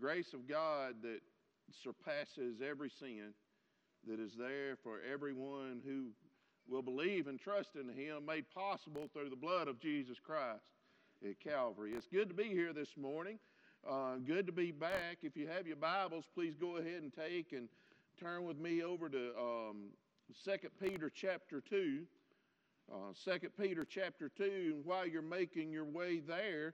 grace of God that surpasses every sin, that is there for everyone who will believe and trust in Him, made possible through the blood of Jesus Christ at Calvary. It's good to be here this morning. Good to be back. If you have your Bibles, please go ahead and take and turn with me over to 2 Peter chapter 2. 2 Peter chapter 2, and while you're making your way there,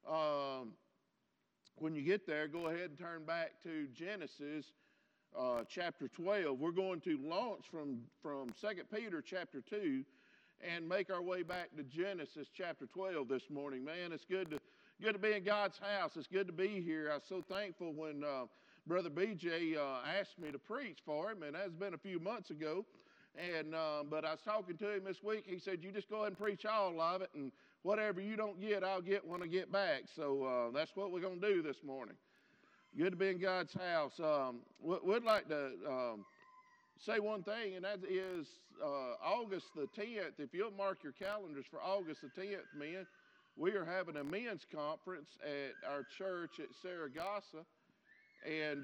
when you get there, go ahead and turn back to Genesis chapter 12. We're going to launch from 2 Peter chapter 2 and make our way back to Genesis chapter 12 this morning. Man, it's good to be in God's house. It's good to be here. I was so thankful when Brother BJ asked me to preach for him, and that's been a few months ago. And but I was talking to him this week. He said, "You just go ahead and preach all of it, and whatever you don't get, I'll get when I get back." So that's what we're going to do this morning. Good to be in God's house. We'd like to say one thing, and that is August the 10th. If you'll mark your calendars for August the 10th, men, we are having a men's conference at our church at Saragossa. And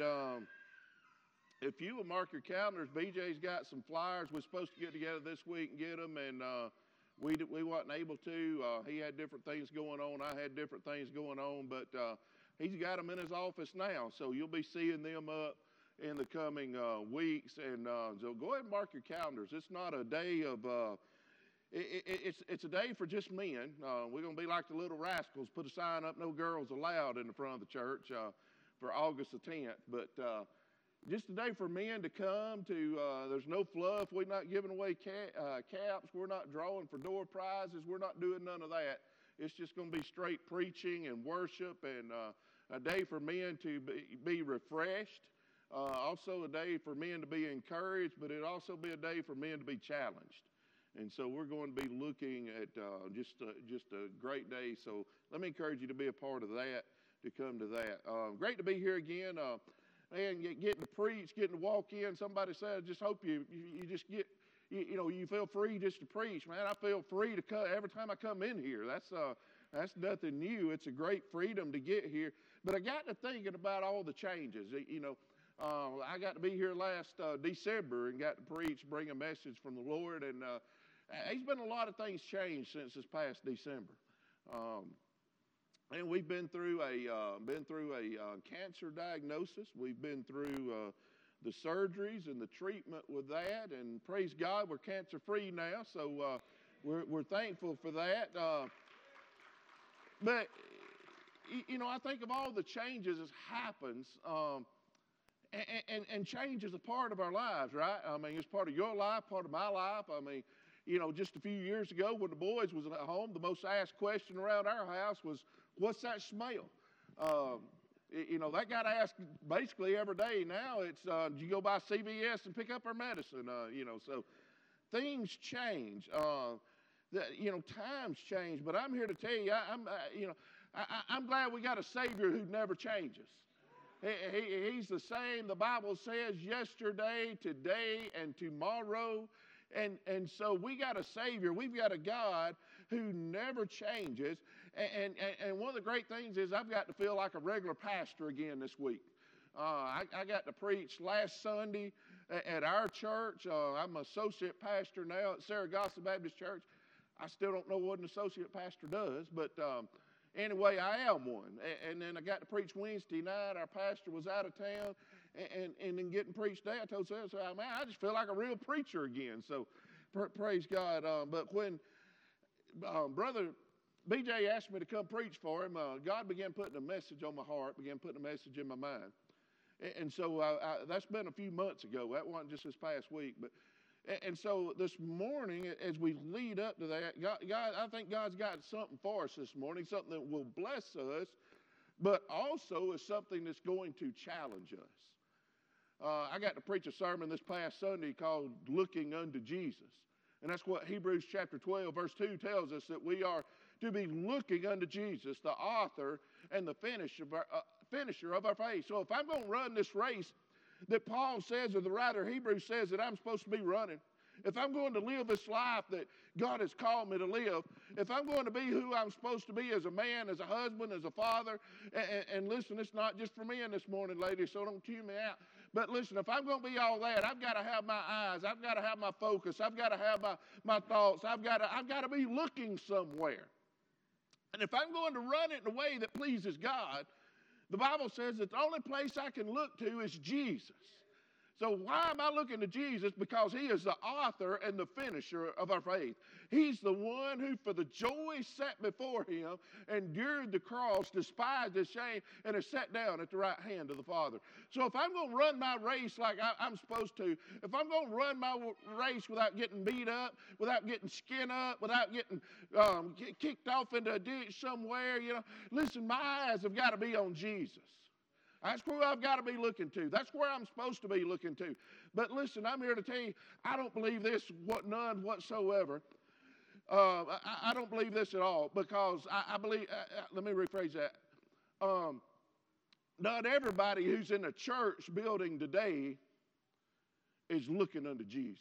if you will mark your calendars, BJ's got some flyers. We're supposed to get together this week and get them, and we wasn't able to. He had different things going on. I had different things going on, but he's got them in his office now, so you'll be seeing them up in the coming weeks. And so go ahead and mark your calendars. It's not a day of it's a day for just men. We're going to be like the Little Rascals, put a sign up, no girls allowed in the front of the church for August the 10th. But just a day for men to come to, there's no fluff. We're not giving away caps. We're not drawing for door prizes. We're not doing none of that. It's just going to be straight preaching and worship, and a day for men to be refreshed. Also a day for men to be encouraged, but it'll also be a day for men to be challenged. And so we're going to be looking at just a great day. So let me encourage you to be a part of that, to come to that. Great to be here again. Man, getting to preach, getting to walk in. Somebody said, I just hope you just get, you feel free just to preach. Man, I feel free to come every time I come in here. That's nothing new. It's a great freedom to get here. But I got to thinking about all the changes. I got to be here last December and got to preach, bring a message from the Lord. And there's been a lot of things changed since this past December. And we've been through a cancer diagnosis. We've been through the surgeries and the treatment with that. And praise God, we're cancer-free now. So we're thankful for that. But I think of all the changes that happens, and change is a part of our lives, right? I mean, it's part of your life, part of my life. I mean, just a few years ago when the boys was at home, the most asked question around our house was, "What's that smell?" That got asked basically every day. Now it's, "Do you go by CVS and pick up our medicine?" So things change. Times change. But I'm here to tell you, I'm glad we got a Savior who never changes. He's the same. The Bible says yesterday, today, and tomorrow. And so we got a Savior. We've got a God who never changes. And one of the great things is I've got to feel like a regular pastor again this week. I got to preach last Sunday at our church. I'm an associate pastor now at Saragossa Baptist Church. I still don't know what an associate pastor does, but anyway, I am one. And then I got to preach Wednesday night. Our pastor was out of town. And then getting preached there, I told Sarah, man, I just feel like a real preacher again. So praise God. But when Brother BJ asked me to come preach for him, God began putting a message on my heart, began putting a message in my mind. And so that's been a few months ago. That wasn't just this past week. And so this morning, as we lead up to that, God, I think God's got something for us this morning, something that will bless us, but also is something that's going to challenge us. I got to preach a sermon this past Sunday called Looking Unto Jesus. And that's what Hebrews chapter 12, verse 2 tells us, that we are to be looking unto Jesus, the author and the finisher of our faith. So if I'm going to run this race that Paul says, or the writer of Hebrews says that I'm supposed to be running, if I'm going to live this life that God has called me to live, if I'm going to be who I'm supposed to be as a man, as a husband, as a father, and listen, it's not just for men this morning, ladies, so don't tune me out. But listen, if I'm going to be all that, I've got to have my eyes, I've got to have my focus, I've got to have my thoughts, I've got to be looking somewhere. And if I'm going to run it in a way that pleases God, the Bible says that the only place I can look to is Jesus. So why am I looking to Jesus? Because he is the author and the finisher of our faith. He's the one who, for the joy set before him, endured the cross, despised the shame, and is sat down at the right hand of the Father. So if I'm going to run my race like I'm supposed to, if I'm going to run my race without getting beat up, without getting skinned up, without getting kicked off into a ditch somewhere, listen, my eyes have got to be on Jesus. That's where I've got to be looking to. That's where I'm supposed to be looking to. But listen, I'm here to tell you, I don't believe this none whatsoever. I don't believe this at all, because I believe, let me rephrase that. Not everybody who's in a church building today is looking unto Jesus.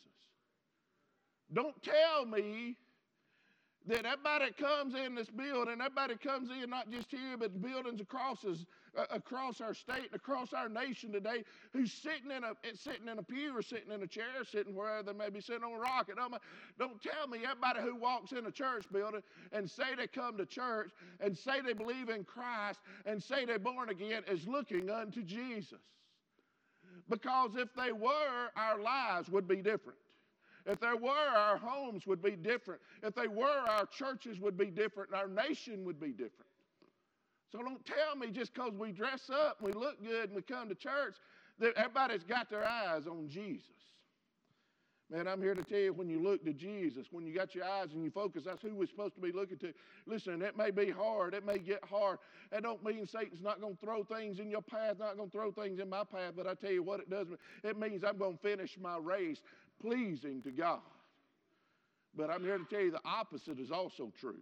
Don't tell me that everybody comes in this building, everybody comes in not just here, but buildings across our state and across our nation today, who's sitting in a pew or sitting in a chair, sitting where they may be sitting on a rock. Don't tell me everybody who walks in a church building and say they come to church and say they believe in Christ and say they're born again is looking unto Jesus. Because if they were, our lives would be different. If there were, our homes would be different. If they were, our churches would be different, and our nation would be different. So don't tell me just because we dress up and we look good and we come to church that everybody's got their eyes on Jesus. Man, I'm here to tell you, when you look to Jesus, when you got your eyes and you focus, that's who we're supposed to be looking to. Listen, it may be hard. It may get hard. That don't mean Satan's not going to throw things in your path, not going to throw things in my path, but I tell you what it does. It means I'm going to finish my race pleasing to God. But I'm here to tell you the opposite is also true.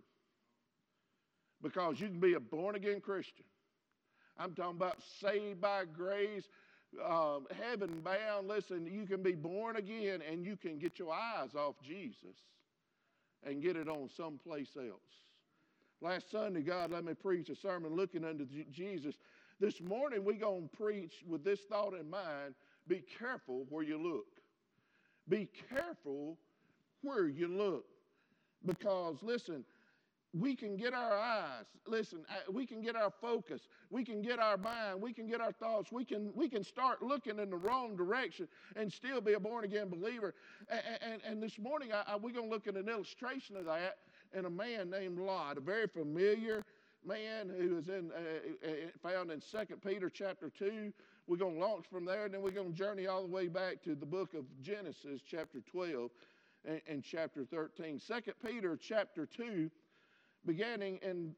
Because you can be a born-again Christian. I'm talking about saved by grace, heaven bound. Listen, you can be born again and you can get your eyes off Jesus and get it on someplace else. Last Sunday, God let me preach a sermon looking unto Jesus. This morning, we're going to preach with this thought in mind: be careful where you look. Be careful where you look. Because, listen, we can get our eyes, we can get our focus, we can get our mind, we can get our thoughts, we can start looking in the wrong direction and still be a born-again believer. And this morning, we're going to look at an illustration of that in a man named Lot, a very familiar man who is found in 2 Peter chapter 2. We're going to launch from there, and then we're going to journey all the way back to the book of Genesis chapter 12 and chapter 13. 2 Peter chapter 2, beginning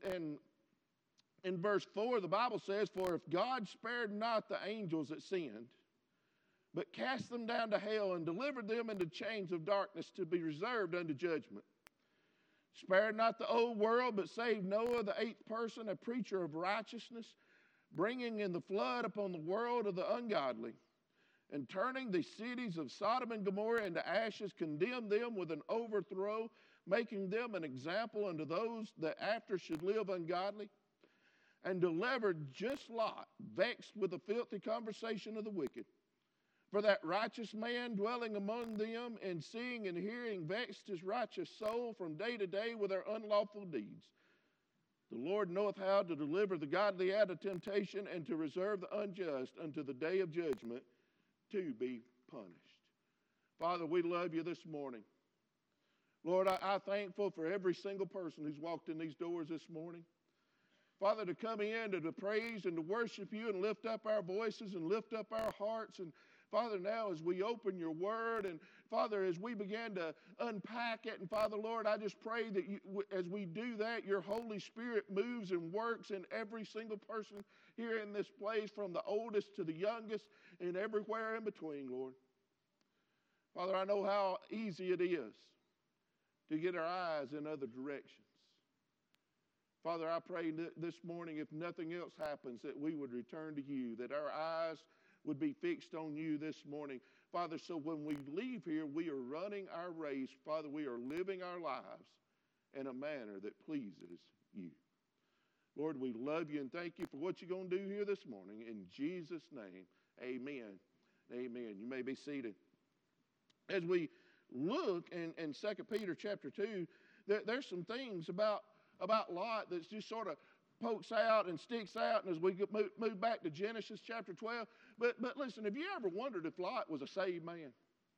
in verse 4, the Bible says, "For if God spared not the angels that sinned, but cast them down to hell and delivered them into chains of darkness to be reserved unto judgment, spared not the old world, but saved Noah, the eighth person, a preacher of righteousness, bringing in the flood upon the world of the ungodly, and turning the cities of Sodom and Gomorrah into ashes, condemned them with an overthrow, making them an example unto those that after should live ungodly, and delivered just Lot, vexed with the filthy conversation of the wicked. For that righteous man dwelling among them, and seeing and hearing, vexed his righteous soul from day to day with their unlawful deeds. The Lord knoweth how to deliver the godly out of temptation, and to reserve the unjust unto the day of judgment, to be punished." Father, we love you this morning. Lord, I'm thankful for every single person who's walked in these doors this morning. Father, to come in and to praise and to worship you and lift up our voices and lift up our hearts. And Father, now as we open your word, and Father, as we begin to unpack it, and Father, Lord, I just pray that as we do that, your Holy Spirit moves and works in every single person here in this place, from the oldest to the youngest and everywhere in between, Lord. Father, I know how easy it is to get our eyes in other directions. Father, I pray this morning, if nothing else happens, that we would return to you, that our eyes would be fixed on you this morning. Father, so when we leave here, we are running our race. Father, we are living our lives in a manner that pleases you. Lord, we love you and thank you for what you're going to do here this morning. In Jesus' name, amen. Amen. You may be seated. As we look in 2 Peter chapter 2, there's some things about Lot that's just sort of pokes out and sticks out, and as we move back to Genesis chapter 12. But listen, have you ever wondered if Lot was a saved man?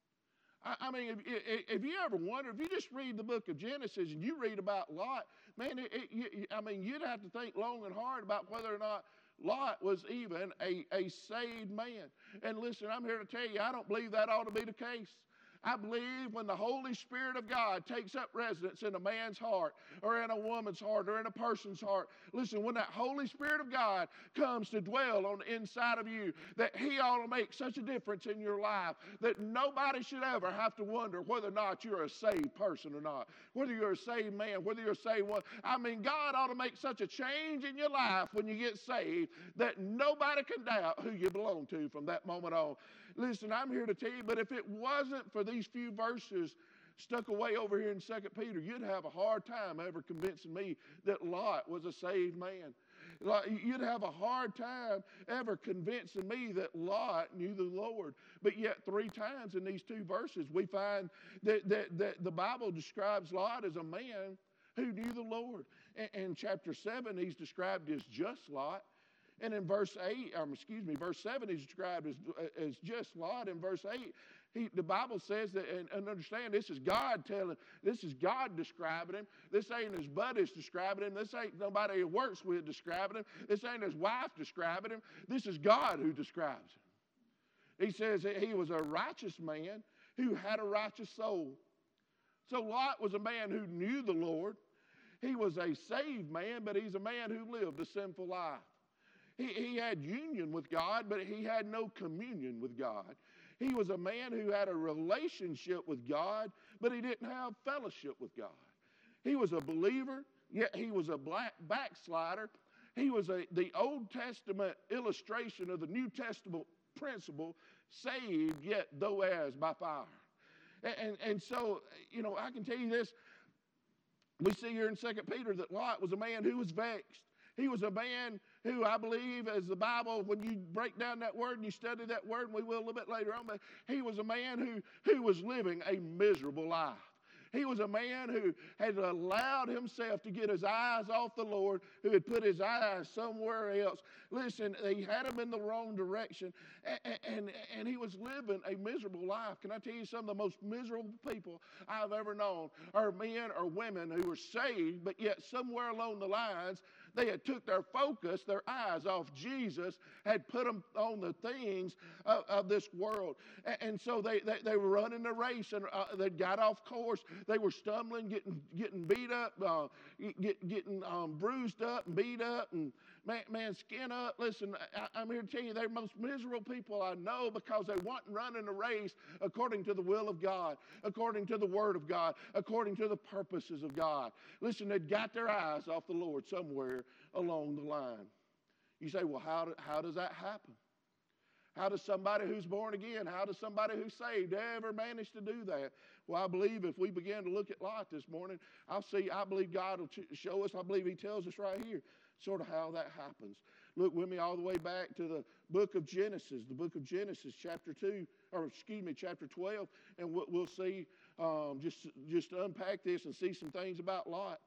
I mean, if you ever wonder, if you just read the book of Genesis and you read about Lot, man, you'd have to think long and hard about whether or not Lot was even a saved man. And listen, I'm here to tell you, I don't believe that ought to be the case. I believe when the Holy Spirit of God takes up residence in a man's heart or in a woman's heart or in a person's heart, listen, when that Holy Spirit of God comes to dwell on the inside of you, that he ought to make such a difference in your life that nobody should ever have to wonder whether or not you're a saved person or not, whether you're a saved man, whether you're a saved woman. I mean, God ought to make such a change in your life when you get saved that nobody can doubt who you belong to from that moment on. Listen, I'm here to tell you, but if it wasn't for these few verses stuck away over here in 2 Peter, you'd have a hard time ever convincing me that Lot was a saved man. You'd have a hard time ever convincing me that Lot knew the Lord. But yet 3 times in these 2 verses, we find that the Bible describes Lot as a man who knew the Lord. In chapter 7, he's described as just Lot. And in verse 7, he's described as just Lot. In verse 8, the Bible says that, and understand, this is God describing him. This ain't his buddies describing him. This ain't nobody he works with describing him. This ain't his wife describing him. This is God who describes him. He says that he was a righteous man who had a righteous soul. So Lot was a man who knew the Lord. He was a saved man, but he's a man who lived a sinful life. He had union with God, but he had no communion with God. He was a man who had a relationship with God, but he didn't have fellowship with God. He was a believer, yet he was a backslider. He was the Old Testament illustration of the New Testament principle, saved yet though as by fire. And so, I can tell you this. We see here in 2 Peter that Lot was a man who was vexed. He was a man who, I believe, as the Bible, when you break down that word and you study that word, and we will a little bit later on, but he was a man who was living a miserable life. He was a man who had allowed himself to get his eyes off the Lord, who had put his eyes somewhere else. Listen, he had him in the wrong direction, and he was living a miserable life. Can I tell you, some of the most miserable people I've ever known are men or women who were saved, but yet somewhere along the lines, they had took their focus, their eyes off Jesus, had put them on the things of this world. And so they were running the race, and they got off course. They were stumbling, getting beat up, getting bruised up and beat up, and man, skin up. Listen, I'm here to tell you, they're the most miserable people I know because they weren't running the race according to the will of God, according to the Word of God, according to the purposes of God. Listen, they'd got their eyes off the Lord somewhere along the line. You say, well, how does that happen? How does somebody who's born again, how does somebody who's saved ever manage to do that? Well, I believe if we begin to look at Lot this morning, I believe God will show us. I believe he tells us right here sort of how that happens. Look with me all the way back to the book of Genesis, chapter 12, and we'll see, just to unpack this and see some things about Lot.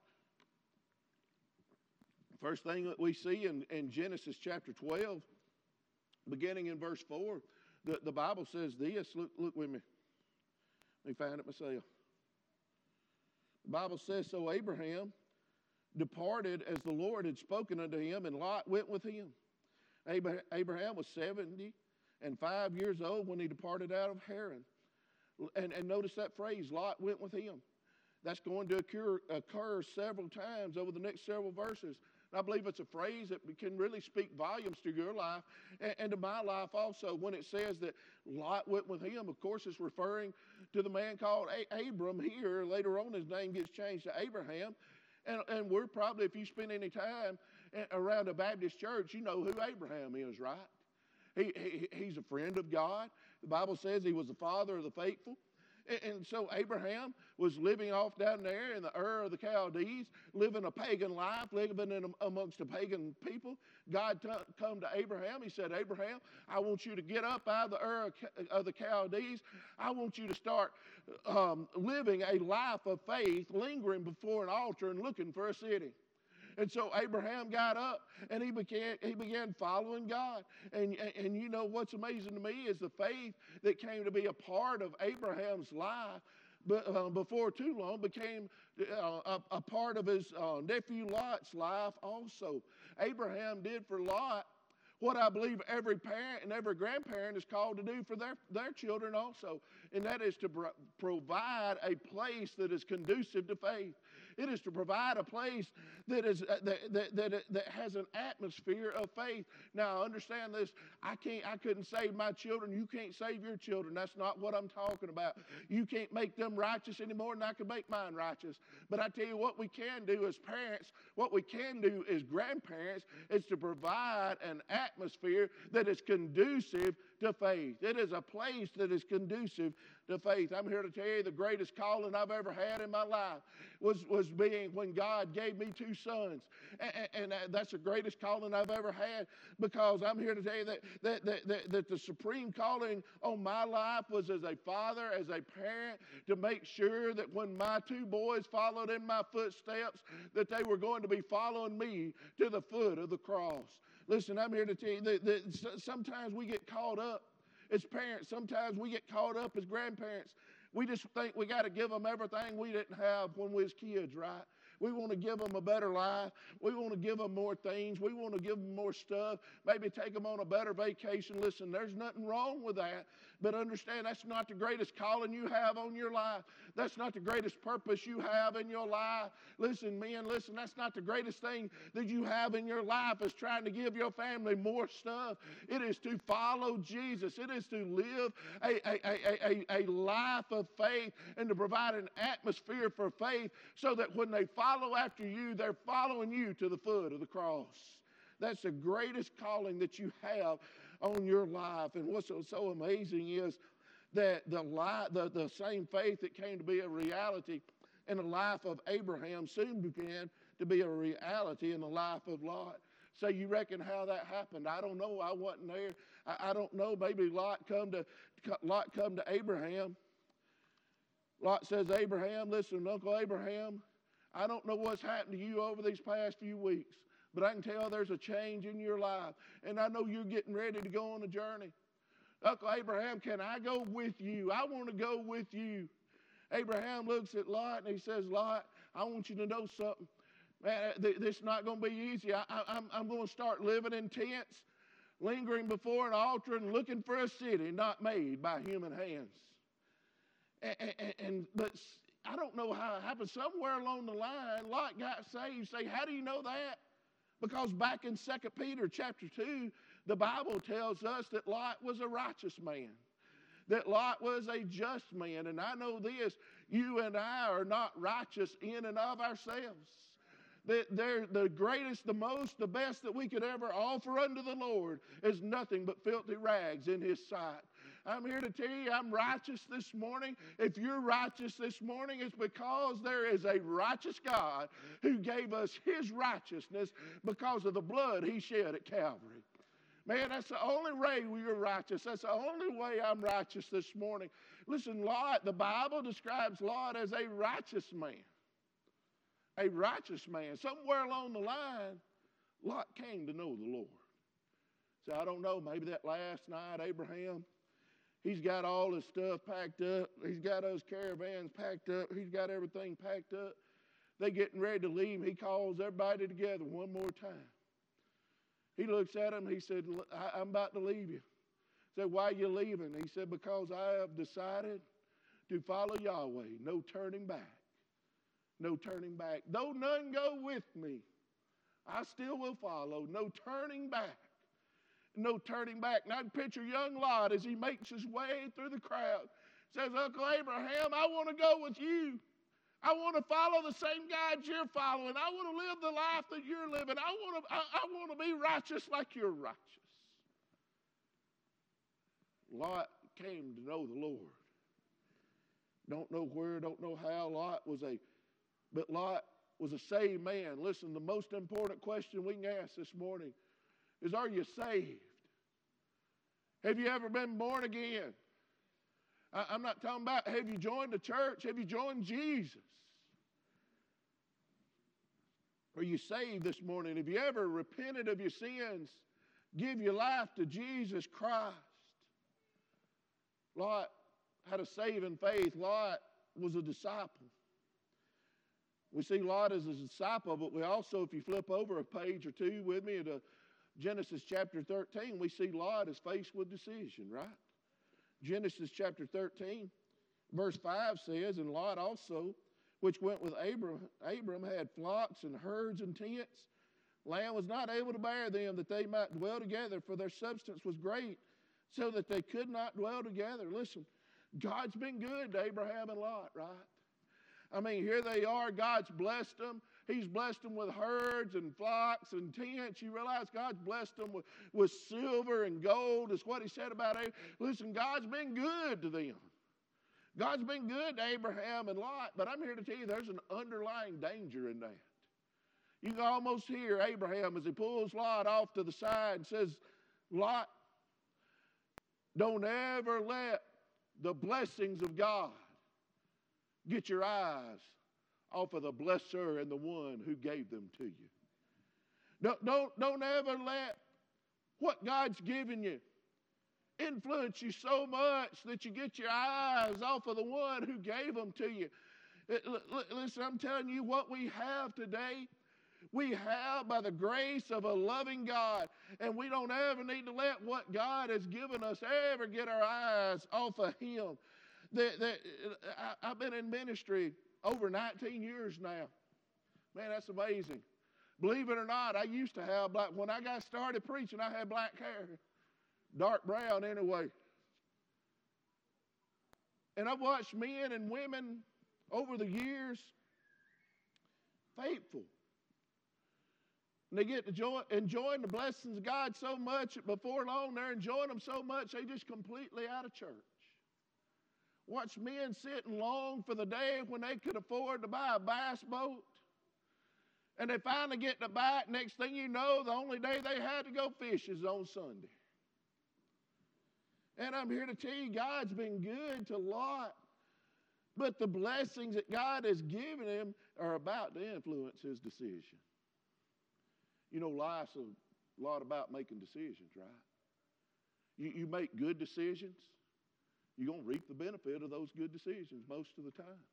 First thing that we see in Genesis chapter 12, beginning in verse 4, the Bible says this. Look with me. Let me find it myself. The Bible says, so Abraham departed as the Lord had spoken unto him, and Lot went with him. Abraham was 75 years old when he departed out of Haran. And notice that phrase, Lot went with him. That's going to occur several times over the next several verses. And I believe it's a phrase that can really speak volumes to your life and to my life also. When it says that Lot went with him, of course, it's referring to the man called Abram here. Later on, his name gets changed to Abraham. And we're probably, if you spend any time around a Baptist church, you know who Abraham is, right? He's a friend of God. The Bible says he was the father of the faithful. And so Abraham was living off down there in the Ur of the Chaldees, living a pagan life, living amongst a pagan people. God come to Abraham. He said, Abraham, I want you to get up out of the Ur of the Chaldees. I want you to start living a life of faith, lingering before an altar and looking for a city. And so Abraham got up and he began following God. And you know what's amazing to me is the faith that came to be a part of Abraham's life, but before too long became a part of his nephew Lot's life also. Abraham did for Lot what I believe every parent and every grandparent is called to do for their children also, and that is to provide a place that is conducive to faith. It is to provide a place that has an atmosphere of faith. Now, understand this. I couldn't save my children. You can't save your children. That's not what I'm talking about. You can't make them righteous any more than I can make mine righteous. But I tell you what we can do as parents, what we can do as grandparents, is to provide an atmosphere that is conducive to faith. It is a place that is conducive to faith. I'm here to tell you the greatest calling I've ever had in my life was being when God gave me two sons. And that's the greatest calling I've ever had, because I'm here to tell you that the supreme calling on my life was as a father, as a parent, to make sure that when my two boys followed in my footsteps, that they were going to be following me to the foot of the cross. Listen, I'm here to tell you that sometimes we get caught up as parents. Sometimes we get caught up as grandparents. We just think we got to give them everything we didn't have when we was kids, right? We want to give them a better life. We want to give them more things. We want to give them more stuff. Maybe take them on a better vacation. Listen, there's nothing wrong with that. But understand, that's not the greatest calling you have on your life. That's not the greatest purpose you have in your life. Listen, men, listen, that's not the greatest thing that you have in your life is trying to give your family more stuff. It is to follow Jesus. It is to live a life of faith and to provide an atmosphere for faith so that when they follow after you, they're following you to the foot of the cross. That's the greatest calling that you have on your life. And what's so amazing is that the same faith that came to be a reality in the life of Abraham soon began to be a reality in the life of Lot. So you reckon how that happened? I don't know. I wasn't there. I don't know. Maybe Lot come to Abraham. Lot says, Abraham, listen, Uncle Abraham, I don't know what's happened to you over these past few weeks, but I can tell there's a change in your life. And I know you're getting ready to go on a journey. Uncle Abraham, can I go with you? I want to go with you. Abraham looks at Lot and he says, Lot, I want you to know something. Man, this is not going to be easy. I'm going to start living in tents, lingering before an altar and looking for a city not made by human hands. But I don't know how it happened. Somewhere along the line, Lot got saved. You say, how do you know that? Because back in 2 Peter chapter 2, the Bible tells us that Lot was a righteous man, that Lot was a just man. And I know this, you and I are not righteous in and of ourselves. That they're the greatest, the most, the best that we could ever offer unto the Lord is nothing but filthy rags in His sight. I'm here to tell you I'm righteous this morning. If you're righteous this morning, it's because there is a righteous God who gave us His righteousness because of the blood He shed at Calvary. Man, that's the only way we're righteous. That's the only way I'm righteous this morning. Listen, Lot, the Bible describes Lot as a righteous man. A righteous man. Somewhere along the line, Lot came to know the Lord. So I don't know, maybe that last night, Abraham, he's got all his stuff packed up. He's got those caravans packed up. He's got everything packed up. They're getting ready to leave. He calls everybody together one more time. He looks at him. He said, I'm about to leave you. He said, why are you leaving? He said, because I have decided to follow Yahweh. No turning back. No turning back. Though none go with me, I still will follow. No turning back. No turning back. And I can picture young Lot as he makes his way through the crowd. Says, Uncle Abraham, I want to go with you. I want to follow the same God you're following. I want to live the life that you're living. I want to be righteous like you're righteous. Lot came to know the Lord. Don't know where, don't know how. But Lot was a saved man. Listen, the most important question we can ask this morning is, are you saved? Have you ever been born again? I'm not talking about, have you joined the church? Have you joined Jesus? Are you saved this morning? Have you ever repented of your sins? Give your life to Jesus Christ. Lot had a saving faith. Lot was a disciple. We see Lot as a disciple, but we also, if you flip over a page or two with me to Genesis chapter 13, we see Lot is faced with decision, right? Genesis chapter 13, verse 5 says, and Lot also, which went with Abram had flocks and herds and tents. Land was not able to bear them, that they might dwell together, for their substance was great, so that they could not dwell together. Listen, God's been good to Abraham and Lot, right? I mean, here they are. God's blessed them. He's blessed them with herds and flocks and tents. You realize God's blessed them with silver and gold. Is what he said about Abraham. Listen, God's been good to them. God's been good to Abraham and Lot, but I'm here to tell you there's an underlying danger in that. You can almost hear Abraham as he pulls Lot off to the side and says, Lot, don't ever let the blessings of God get your eyes off of the blesser and the one who gave them to you. Don't ever let what God's given you influence you so much that you get your eyes off of the one who gave them to you. Listen, I'm telling you what we have today, we have by the grace of a loving God, and we don't ever need to let what God has given us ever get our eyes off of him. I've been in ministry over 19 years now. Man, that's amazing. Believe it or not, I used to have black, when I got started preaching, I had black hair. Dark brown anyway. And I've watched men and women over the years faithful. And they get to enjoying the blessings of God so much that before long they're enjoying them so much they just completely out of church. Watch men sit and long for the day when they could afford to buy a bass boat. And they finally get to buy it. Next thing you know, the only day they had to go fish is on Sunday. And I'm here to tell you, God's been good to Lot. But the blessings that God has given him are about to influence his decision. You know, life's a lot about making decisions, right? You make good decisions, you're going to reap the benefit of those good decisions most of the time.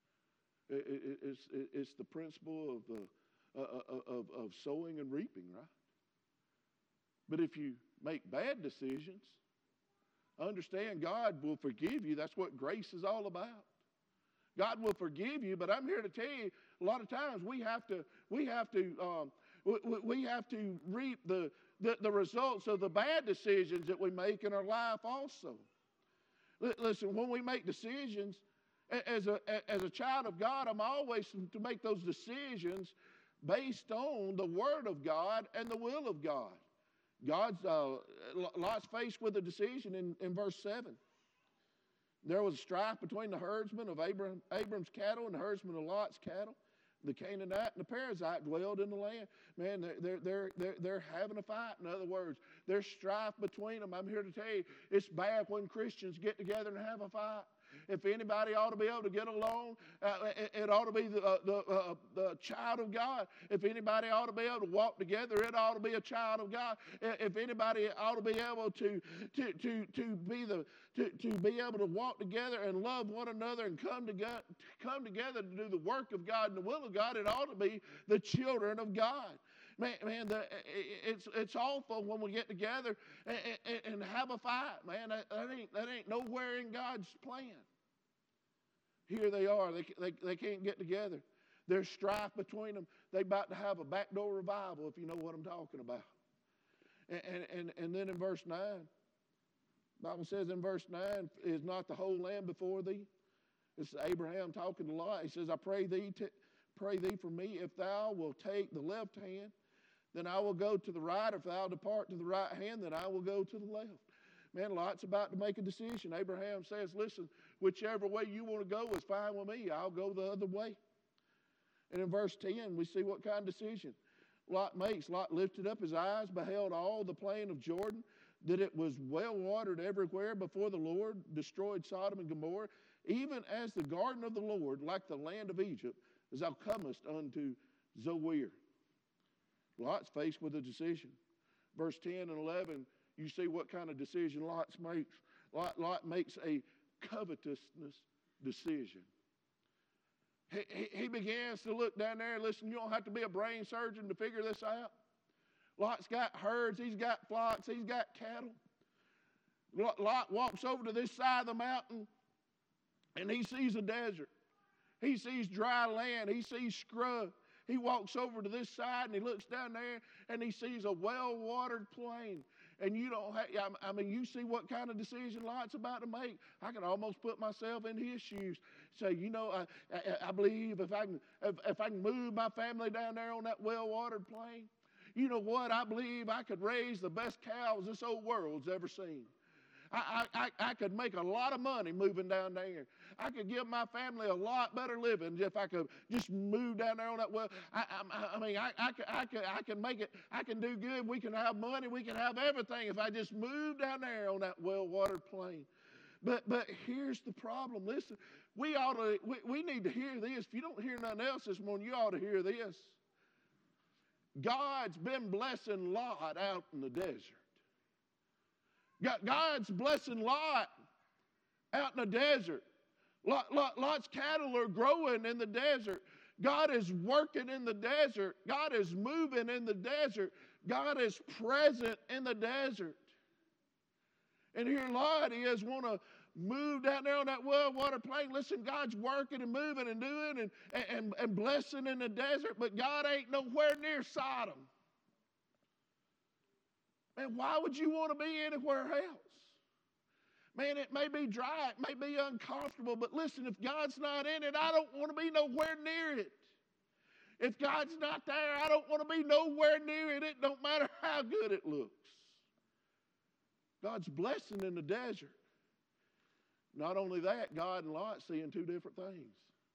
It's the principle of sowing and reaping, right? But if you make bad decisions, understand God will forgive you. That's what grace is all about. God will forgive you, but I'm here to tell you, a lot of times we have to reap the results of the bad decisions that we make in our life also. Listen, when we make decisions, as a child of God, I'm always to make those decisions based on the Word of God and the will of God. Lot's faced with a decision in verse 7. There was strife between the herdsmen of Abram's cattle and the herdsmen of Lot's cattle. The Canaanite and the Perizzite dwelled in the land. Man, they're having a fight. In other words, there's strife between them. I'm here to tell you, it's bad when Christians get together and have a fight. If anybody ought to be able to get along, it ought to be the child of God. If anybody ought to be able to walk together, it ought to be a child of God. If anybody ought to be able to be able to walk together and love one another and come together to do the work of God and the will of God, it ought to be the children of God. Man, it's awful when we get together and have a fight, man. That ain't nowhere in God's plan. Here they are. They can't get together. There's strife between them. They're about to have a backdoor revival, if you know what I'm talking about. And then in verse 9, the Bible says in verse 9, is not the whole land before thee? It's Abraham talking to Lot. He says, I pray thee for me, if thou wilt take the left hand, then I will go to the right. If thou depart to the right hand, then I will go to the left. Man, Lot's about to make a decision. Abraham says, listen, whichever way you want to go is fine with me. I'll go the other way. And in verse 10, we see what kind of decision Lot makes. Lot lifted up his eyes, beheld all the plain of Jordan, that it was well watered everywhere before the Lord, destroyed Sodom and Gomorrah, even as the garden of the Lord, like the land of Egypt, as thou comest unto Zoar. Lot's faced with a decision. Verse 10 and 11, you see what kind of decision Lot makes. Lot makes a covetousness decision. He begins to look down there and listen, you don't have to be a brain surgeon to figure this out. Lot's got herds, he's got flocks, he's got cattle. Lot walks over to this side of the mountain and he sees a desert. He sees dry land, he sees scrub. He walks over to this side and he looks down there and he sees a well-watered plain. And you don't have, you see what kind of decision Lot's about to make. I can almost put myself in his shoes. Say, I believe if I can move my family down there on that well-watered plain, you know what? I believe I could raise the best cows this old world's ever seen. I could make a lot of money moving down there. I could give my family a lot better living if I could just move down there on that well. I can make it. I can do good. We can have money. We can have everything if I just move down there on that well-watered plain. But here's the problem. Listen, we need to hear this. If you don't hear nothing else this morning, you ought to hear this. God's been blessing Lot out in the desert. God's blessing Lot out in the desert. Lot's cattle are growing in the desert. God is working in the desert. God is moving in the desert. God is present in the desert. And here Lot is want to move down there on that well-watered plain. Listen, God's working and moving and doing and blessing in the desert, but God ain't nowhere near Sodom. Man, why would you want to be anywhere else? Man, it may be dry, it may be uncomfortable, but listen, if God's not in it, I don't want to be nowhere near it. If God's not there, I don't want to be nowhere near it. It don't matter how good it looks. God's blessing in the desert. Not only that, God and Lot seeing two different things.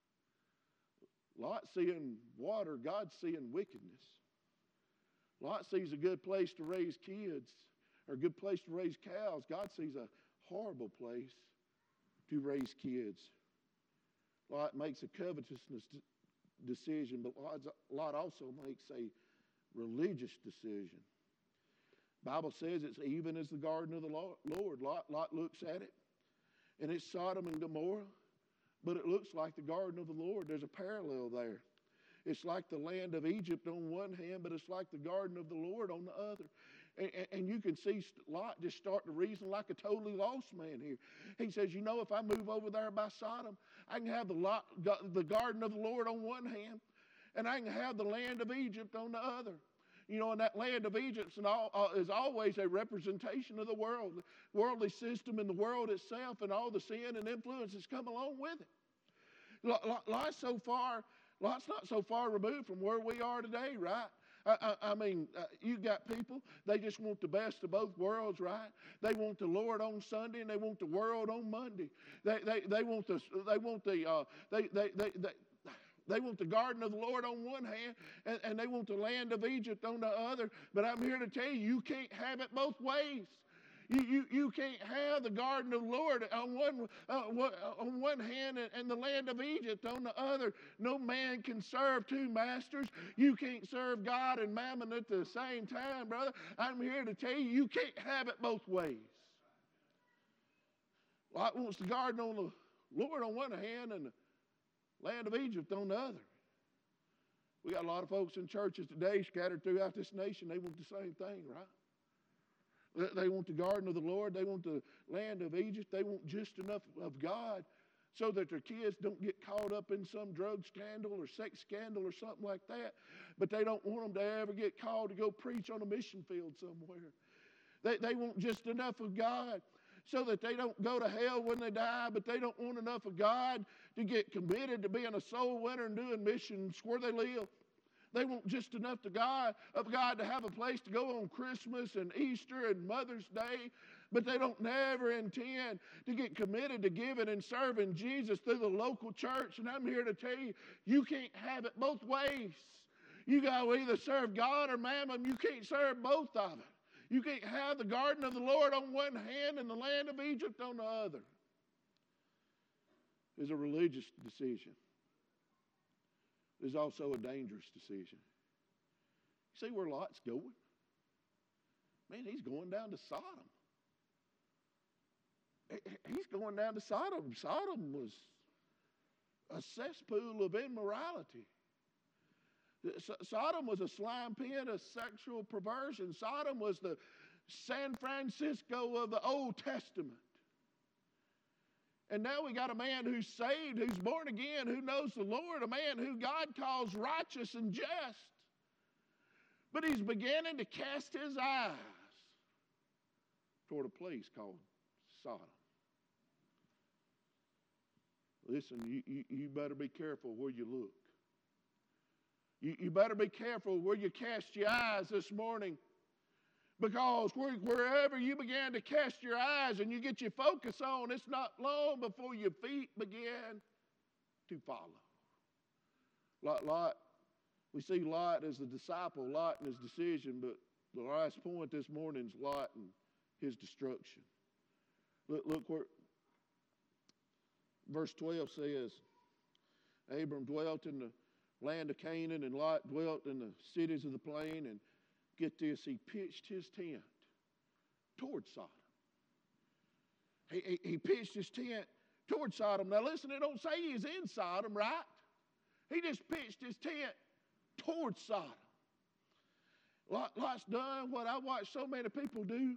Lot seeing water, God's seeing wickedness. Lot sees a good place to raise kids, or a good place to raise cows. God sees a horrible place to raise kids. Lot makes a covetousness decision, but Lot also makes a religious decision. The Bible says it's even as the garden of the Lord. Lot looks at it, and it's Sodom and Gomorrah, but it looks like the garden of the Lord. There's a parallel there. It's like the land of Egypt on one hand, but it's like the garden of the Lord on the other. And you can see Lot just start to reason like a totally lost man here. He says, if I move over there by Sodom, I can have the garden of the Lord on one hand, and I can have the land of Egypt on the other. And that land of Egypt is always a representation of the worldly system and the world itself and all the sin and influence that's come along with it. Lot's not so far removed from where we are today, right? You got people, they just want the best of both worlds, right? They want the Lord on Sunday and they want the world on Monday. They want the garden of the Lord on one hand and they want the land of Egypt on the other. But I'm here to tell you, you can't have it both ways. You can't have the garden of the Lord on one hand and the land of Egypt on the other. No man can serve two masters. You can't serve God and mammon at the same time, brother. I'm here to tell you, you can't have it both ways. Lot wants the garden of the Lord on one hand and the land of Egypt on the other. We got a lot of folks in churches today scattered throughout this nation. They want the same thing, right? They want the garden of the Lord. They want the land of Egypt. They want just enough of God so that their kids don't get caught up in some drug scandal or sex scandal or something like that. But they don't want them to ever get called to go preach on a mission field somewhere. They want just enough of God so that they don't go to hell when they die, but they don't want enough of God to get committed to being a soul winner and doing missions where they live. They want just enough of God to have a place to go on Christmas and Easter and Mother's Day. but they don't never intend to get committed to giving and serving Jesus through the local church. And I'm here to tell you, you can't have it both ways. You got to either serve God or mammon. You can't serve both of them. You can't have the garden of the Lord on one hand and the land of Egypt on the other. It's a religious decision. It's also a dangerous decision. You see where Lot's going? Man, he's going down to Sodom. He's going down to Sodom. Sodom was a cesspool of immorality. Sodom was a slime pit of sexual perversion. Sodom was the San Francisco of the Old Testament. And now we got a man who's saved, who's born again, who knows the Lord, a man who God calls righteous and just. But he's beginning to cast his eyes toward a place called Sodom. Listen, you better be careful where you look. You better be careful where you cast your eyes this morning. Because wherever you begin to cast your eyes and you get your focus on, it's not long before your feet begin to follow. Lot, we see Lot as the disciple, Lot and his decision, but the last point this morning is Lot and his destruction. Look where verse 12 says, Abram dwelt in the land of Canaan, and Lot dwelt in the cities of the plain, and get this, he pitched his tent toward Sodom. He pitched his tent toward Sodom. Now listen, it don't say he's in Sodom, right? He just pitched his tent toward Sodom. Lot's done what I watch so many people do,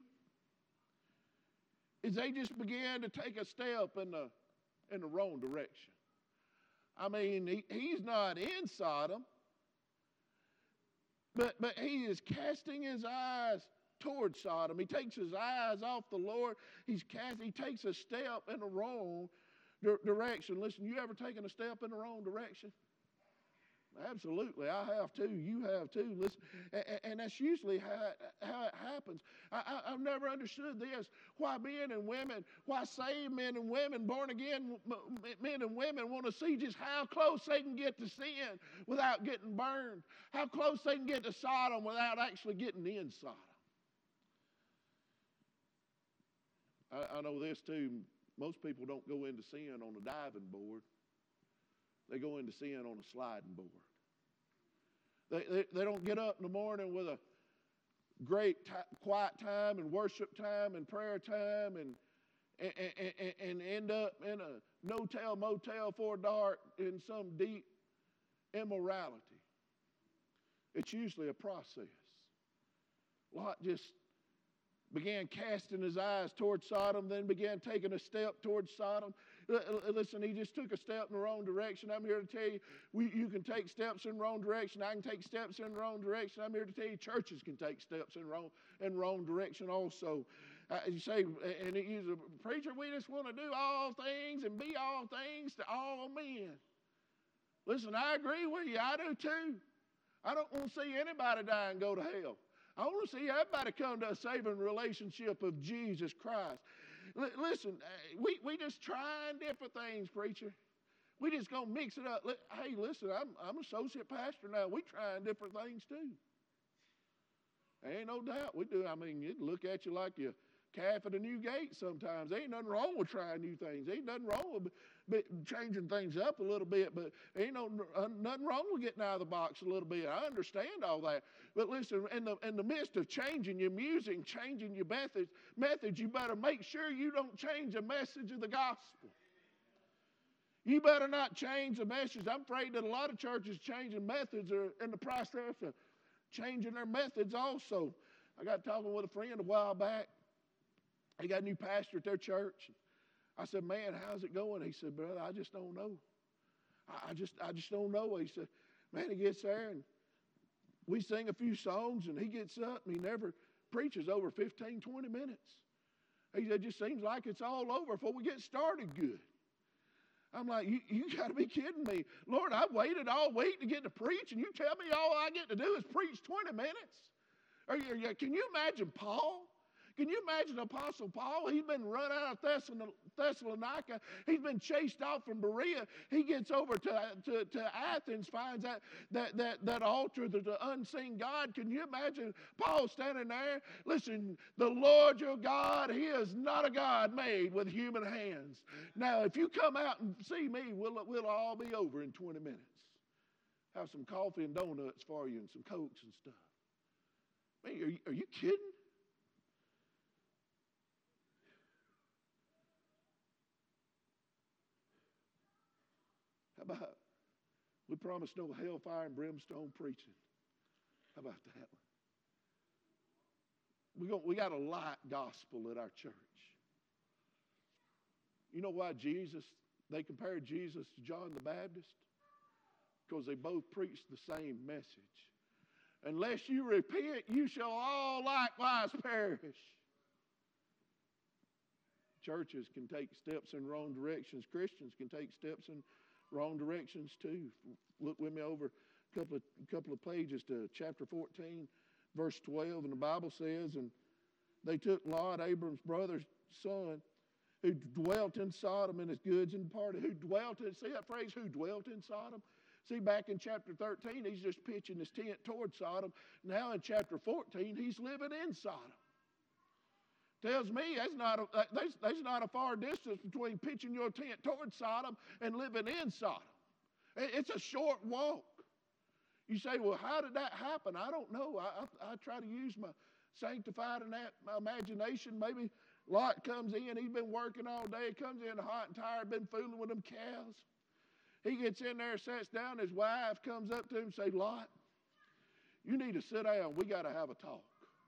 is they just began to take a step in the wrong direction. I mean, he's not in Sodom, but he is casting his eyes toward Sodom. He takes his eyes off the Lord. He takes a step in the wrong direction. Listen, you ever taken a step in the wrong direction? Absolutely, I have too. You have too. Listen, and that's usually how it happens. I've never understood this. Why men and women, why saved men and women, born again men and women want to see just how close they can get to sin without getting burned. How close they can get to Sodom without actually getting in Sodom. I know this too. Most people don't go into sin on a diving board. They go into sin on a sliding board. They don't get up in the morning with a great quiet time and worship time and prayer time and end up in a no-tell motel for dark in some deep immorality. It's usually a process. Lot just began casting his eyes towards Sodom, then began taking a step towards Sodom. Listen, he just took a step in the wrong direction. I'm here to tell you, you can take steps in the wrong direction. I can take steps in the wrong direction. I'm here to tell you, churches can take steps in the wrong direction also. You say, and he's a preacher, we just want to do all things and be all things to all men. Listen, I agree with you. I do too. I don't want to see anybody die and go to hell. I want to see everybody come to a saving relationship of Jesus Christ. Listen, we just trying different things, preacher. We just going to mix it up. Hey, listen, I'm associate pastor now. We trying different things too. Ain't no doubt we do. I mean, it look at you like you calf at a new gate sometimes. There ain't nothing wrong with trying new things. Ain't nothing wrong with changing things up a little bit, but ain't nothing wrong with getting out of the box a little bit. I understand all that. But listen, in the midst of changing your music, changing your methods, you better make sure you don't change the message of the gospel. You better not change the message. I'm afraid that a lot of churches changing methods are in the process of changing their methods also. I got talking with a friend a while back. He got a new pastor at their church. I said, man, how's it going? He said, brother, I just don't know. I just don't know. He said, man, he gets there and we sing a few songs and he gets up and he never preaches over 15, 20 minutes. He said, it just seems like it's all over before we get started good. I'm like, you got to be kidding me. Lord, I waited all week to get to preach and you tell me all I get to do is preach 20 minutes? Can you imagine Paul? Can you imagine Apostle Paul? He's been run out of Thessalonica. He's been chased out from Berea. He gets over to Athens, finds that altar, the unseen God. Can you imagine Paul standing there? Listen, the Lord your God, He is not a God made with human hands. Now, if you come out and see me, we'll all be over in 20 minutes. Have some coffee and donuts for you and some Cokes and stuff. Man, are you kidding? How about we promise no hellfire and brimstone preaching? How about that one? We got a light gospel at our church. You know why they compared Jesus to John the Baptist? Because they both preached the same message. Unless you repent, you shall all likewise perish. Churches can take steps in wrong directions. Christians can take steps in wrong directions too. Look with me over a couple of pages to chapter 14, verse 12, and the Bible says, and they took Lot, Abram's brother's son, who dwelt in Sodom, and his goods and departed. See that phrase, who dwelt in Sodom? See, back in chapter 13, he's just pitching his tent toward Sodom. Now in chapter 14, he's living in Sodom. Tells me there's not a far distance between pitching your tent toward Sodom and living in Sodom. It's a short walk. You say, well, how did that happen? I don't know. I try to use my sanctified imagination. Maybe Lot comes in. He's been working all day. He comes in hot and tired, been fooling with them cows. He gets in there, sits down. His wife comes up to him and says, Lot, you need to sit down. We got to have a talk.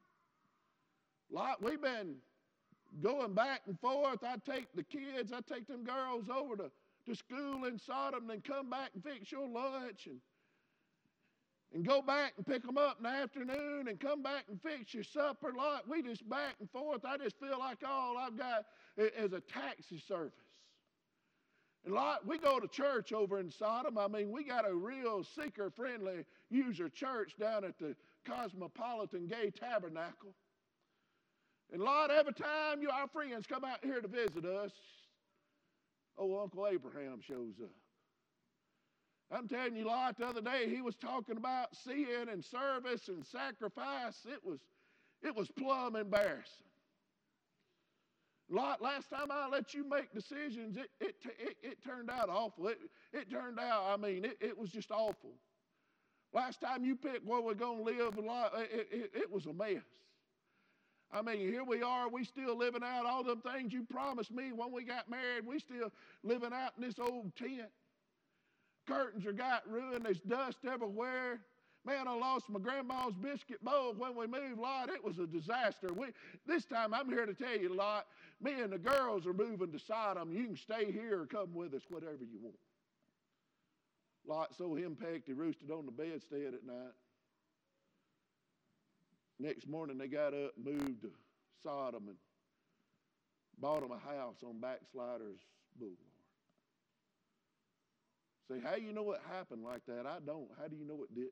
Lot, we've been going back and forth. I take the kids, I take them girls over to school in Sodom, and then come back and fix your lunch and go back and pick them up in the afternoon and come back and fix your supper. Lot, we just back and forth. I just feel like all I've got is a taxi service. And Lot, we go to church over in Sodom. I mean, we got a real seeker-friendly user church down at the Cosmopolitan Gay Tabernacle. And Lot, every time our friends come out here to visit us, Uncle Abraham shows up. I'm telling you, Lot, the other day he was talking about sin and service and sacrifice. It was plumb embarrassing. Lot, last time I let you make decisions, it turned out awful. It turned out, it was just awful. Last time you picked where we're going to live, Lot, it was a mess. I mean, here we are, we still living out all them things you promised me when we got married. We still living out in this old tent. Curtains are got ruined, there's dust everywhere. Man, I lost my grandma's biscuit bowl when we moved, Lot. It was a disaster. This time, I'm here to tell you, Lot, me and the girls are moving to Sodom. You can stay here or come with us, whatever you want. Lot so henpecked he roosted on the bedstead at night. Next morning, they got up and moved to Sodom and bought them a house on Backsliders Boulevard. Say, how do you know what happened like that? I don't. How do you know it didn't?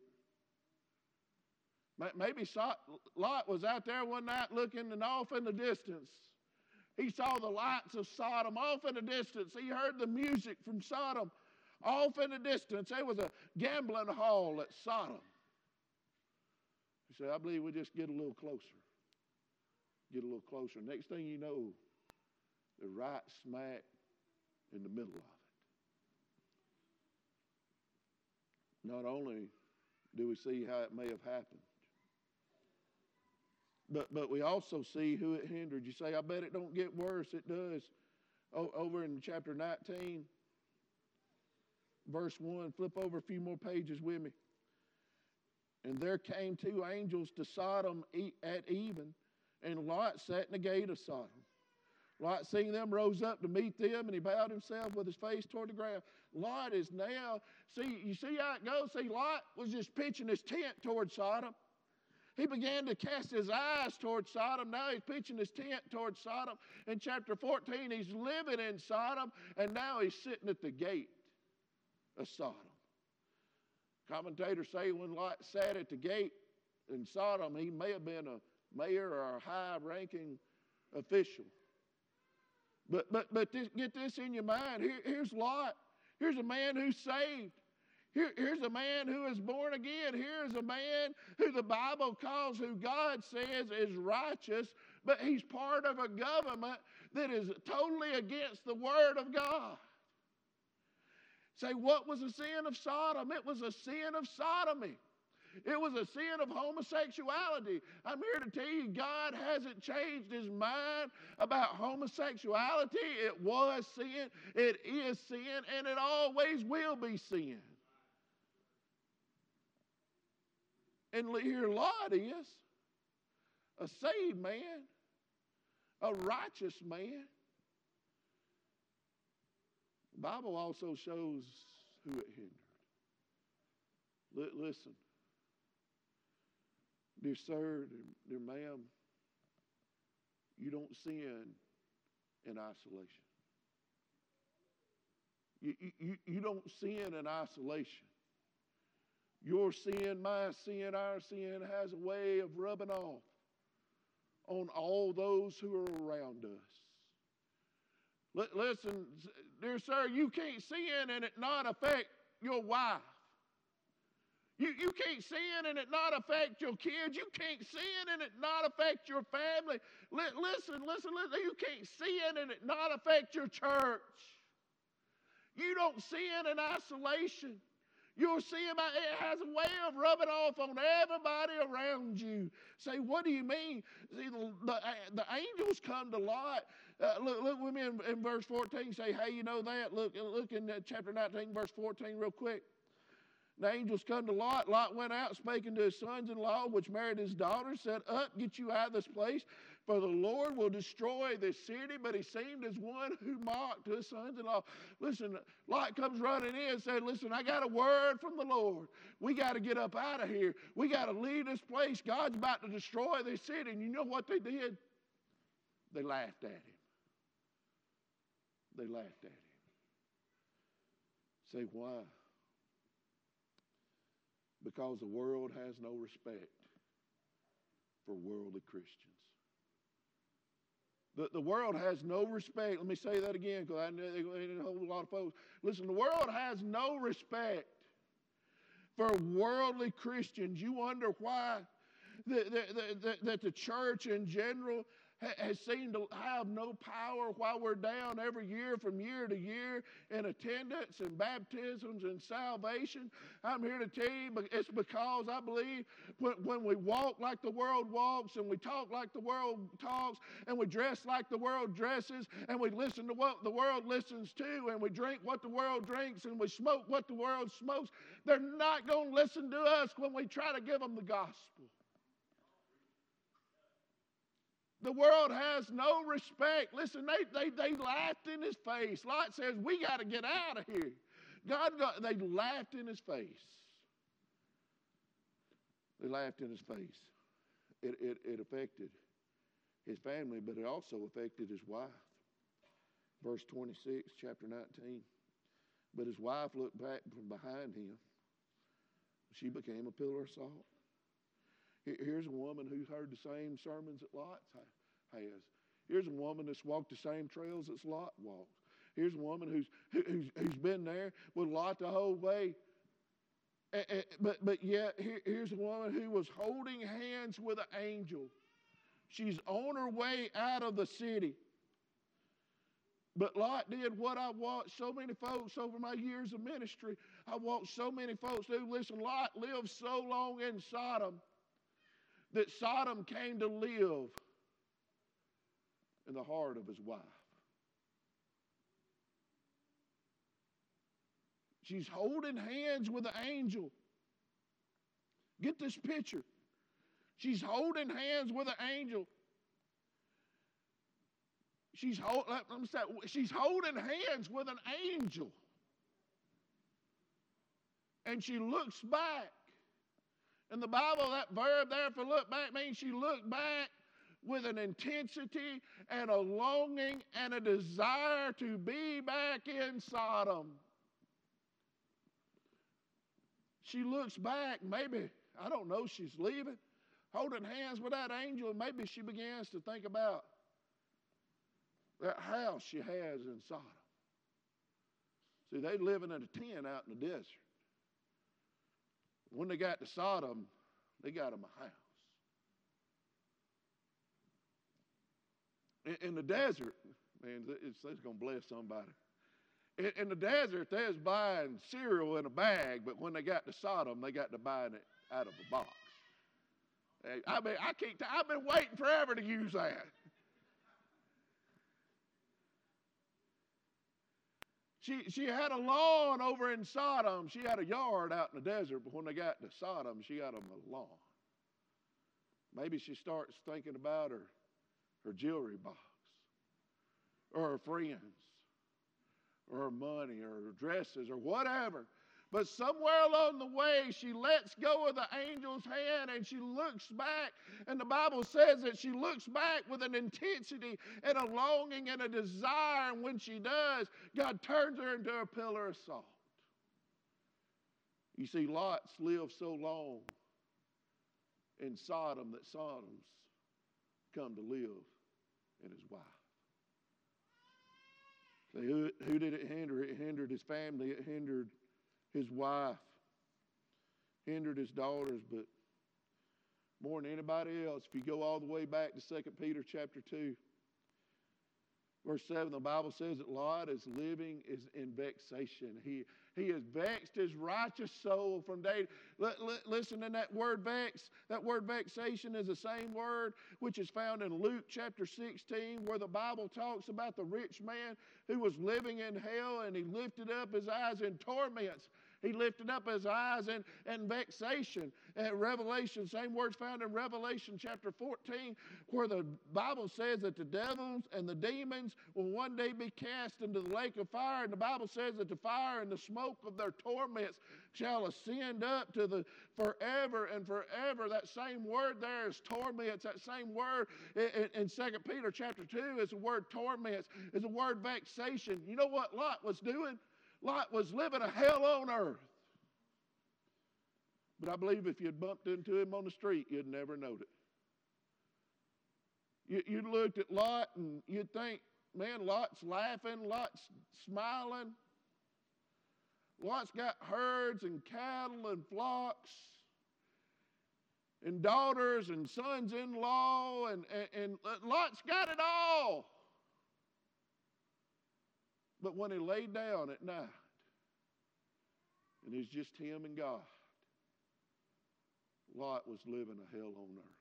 Maybe Lot was out there one night looking, and off in the distance, he saw the lights of Sodom off in the distance. He heard the music from Sodom off in the distance. There was a gambling hall at Sodom. He said, I believe we just get a little closer. Get a little closer. Next thing you know, they're right smack in the middle of it. Not only do we see how it may have happened, but we also see who it hindered. You say, I bet it don't get worse. It does. Over in chapter 19, verse 1, flip over a few more pages with me. And there came two angels to Sodom at even, and Lot sat in the gate of Sodom. Lot, seeing them, rose up to meet them, and he bowed himself with his face toward the ground. Lot is now, you see how it goes? See, Lot was just pitching his tent toward Sodom. He began to cast his eyes toward Sodom. Now he's pitching his tent toward Sodom. In chapter 14, he's living in Sodom, and now he's sitting at the gate of Sodom. Commentators say when Lot sat at the gate in Sodom, he may have been a mayor or a high-ranking official. But get this in your mind. Here's Lot. Here's a man who's saved. Here's a man who is born again. Here's a man who the Bible calls, who God says is righteous, but he's part of a government that is totally against the Word of God. Say, what was the sin of Sodom? It was a sin of sodomy. It was a sin of homosexuality. I'm here to tell you, God hasn't changed his mind about homosexuality. It was sin, it is sin, and it always will be sin. And here Lot is, a saved man, a righteous man. The Bible also shows who it hindered. Listen. Dear sir, dear ma'am, you don't sin in isolation. You don't sin in isolation. Your sin, my sin, our sin has a way of rubbing off on all those who are around us. Listen, dear sir, you can't sin and it not affect your wife. You can't sin and it not affect your kids. You can't sin and it not affect your family. Listen. You can't sin and it not affect your church. You don't sin in isolation. Your sin, it has a way of rubbing off on everybody around you. Say, what do you mean? See, the angels come to Lot. Look with me in verse 14. Say, hey, you know that? Look in chapter 19, verse 14 real quick. The angels come to Lot. Lot went out, spake unto his sons-in-law, which married his daughter, said, up, get you out of this place, for the Lord will destroy this city. But he seemed as one who mocked his sons-in-law. Listen, Lot comes running in and said, listen, I got a word from the Lord. We got to get up out of here. We got to leave this place. God's about to destroy this city. And you know what they did? They laughed at him. They laughed at him. Say, why? Because the world has no respect for worldly Christians. The world has no respect. Let me say that again, because I know there's a whole lot of folks. Listen, the world has no respect for worldly Christians. You wonder why that the church in general has seemed to have no power, while we're down every year from year to year in attendance and baptisms and salvation. I'm here to tell you it's because I believe when we walk like the world walks, and we talk like the world talks, and we dress like the world dresses, and we listen to what the world listens to, and we drink what the world drinks, and we smoke what the world smokes, they're not going to listen to us when we try to give them the gospel. The world has no respect. Listen, they laughed in his face. Lot says, we got to get out of here. They laughed in his face. They laughed in his face. It affected his family, but it also affected his wife. Verse 26, chapter 19. But his wife looked back from behind him. She became a pillar of salt. Here's a woman who's heard the same sermons that Lot has. Here's a woman that's walked the same trails that Lot walked. Here's a woman who's been there with Lot the whole way. But yet, here's a woman who was holding hands with an angel. She's on her way out of the city. But Lot did what I watched so many folks over my years of ministry. I watched so many folks do. Listen, Lot lived so long in Sodom that Sodom came to live in the heart of his wife. She's holding hands with an angel. Get this picture. She's holding hands with an angel. She's holding hands with an angel. And she looks back. In the Bible, that verb there for look back means she looked back with an intensity and a longing and a desire to be back in Sodom. She looks back, maybe, I don't know, she's leaving. holding hands with that angel, and maybe she begins to think about that house she has in Sodom. See, they living in a tent out in the desert. When they got to Sodom, they got them a house. In the desert, man, it's going to bless somebody. In the desert, they was buying cereal in a bag, but when they got to Sodom, they got to buying it out of a box. I mean, I've been waiting forever to use that. She had a lawn over in Sodom. She had a yard out in the desert, but when they got to Sodom, she got them a lawn. Maybe she starts thinking about her jewelry box, or her friends, or her money, or her dresses, or whatever. But somewhere along the way, she lets go of the angel's hand and she looks back. And the Bible says that she looks back with an intensity and a longing and a desire. And when she does, God turns her into a pillar of salt. You see, Lot's lived so long in Sodom that Sodom's come to live in his wife. See, who did it hinder? It hindered his family. It hindered his wife, hindered his daughters, but more than anybody else, if you go all the way back to 2 Peter chapter 2, verse 7, the Bible says that Lot is living in vexation. He has vexed his righteous soul from day. Listen to that word vex. That word vexation is the same word which is found in Luke chapter 16, where the Bible talks about the rich man who was living in hell, and he lifted up his eyes in torments. He lifted up his eyes in vexation. And Revelation, same words found in Revelation chapter 14, where the Bible says that the devils and the demons will one day be cast into the lake of fire. And the Bible says that the fire and the smoke of their torments shall ascend up to the forever and forever. That same word there is torments. That same word in 2 Peter chapter 2 is the word torments, is the word vexation. You know what Lot was doing? Lot was living a hell on earth. But I believe if you'd bumped into him on the street, you'd never known it. You'd looked at Lot and you'd think, man, Lot's laughing, Lot's smiling. Lot's got herds and cattle and flocks and daughters and sons-in-law, and Lot's got it all. But when he laid down at night, and it's just him and God, Lot was living a hell on earth.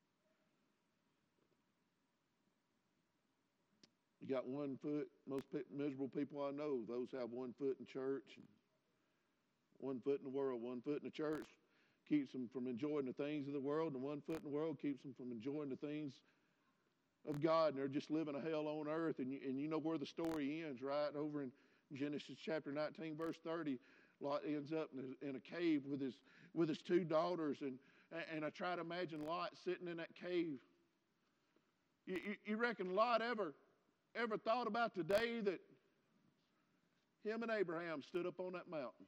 You got one foot. Most miserable people I know, those have one foot in church and one foot in the world. One foot in the church keeps them from enjoying the things of the world, and one foot in the world keeps them from enjoying the things of God, and they're just living a hell on earth. And you know where the story ends, right? Over in Genesis chapter 19, verse 30, Lot ends up in a cave with his two daughters, and I try to imagine Lot sitting in that cave. You reckon Lot ever thought about the day that him and Abraham stood up on that mountain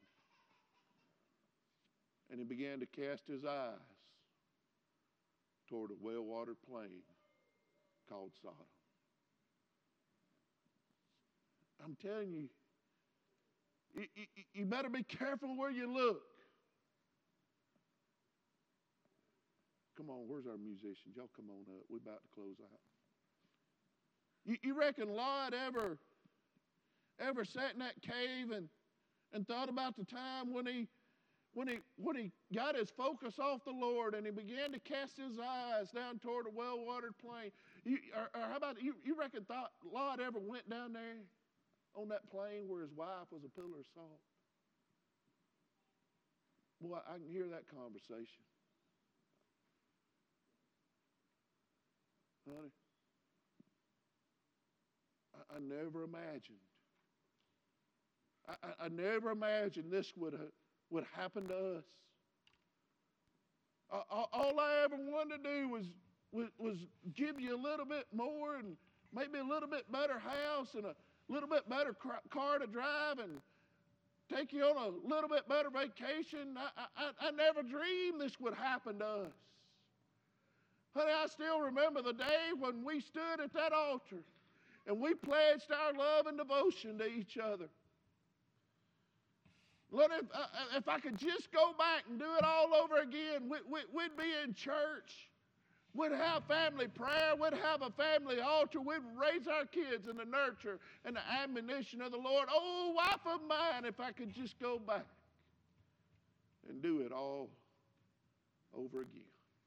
and he began to cast his eyes toward a well-watered plain called Sodom? I'm telling you, you better be careful where you look. Come on, where's our musicians? Y'all come on up. We're about to close out. You reckon Lot ever sat in that cave and thought about the time when he got his focus off the Lord and he began to cast his eyes down toward a well-watered plain? Or how about you reckon Lot ever went down there on that plain where his wife was a pillar of salt? Boy, I can hear that conversation. Honey, I never imagined. I never imagined this would happen to us. All I ever wanted to do was give you a little bit more and maybe a little bit better house and a little bit better car to drive and take you on a little bit better vacation. I never dreamed this would happen to us. Honey, I still remember the day when we stood at that altar and we pledged our love and devotion to each other. Lord, if I could just go back and do it all over again, we'd be in church. We'd have family prayer. We'd have a family altar. We'd raise our kids in the nurture and the admonition of the Lord. Oh, wife of mine, if I could just go back and do it all over again.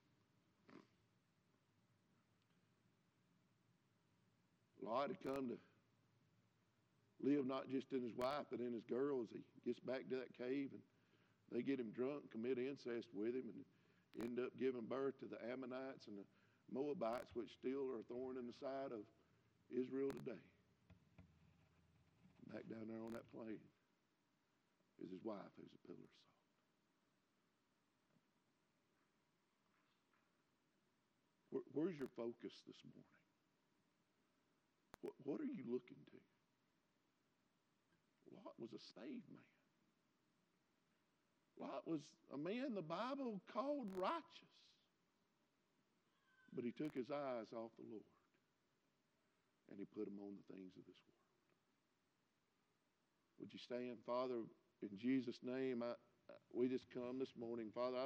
Lloyd had come to live not just in his wife, but in his girls. He gets back to that cave, and they get him drunk, commit incest with him, and end up giving birth to the Ammonites and the Moabites, which still are a thorn in the side of Israel today. Back down there on that plain is his wife, who's a pillar of salt. Where's your focus this morning? What are you looking to? Lot was a saved man. Lot was a man the Bible called righteous. But he took his eyes off the Lord and he put them on the things of this world. Would you stand, Father, in Jesus' name? We just come this morning, Father.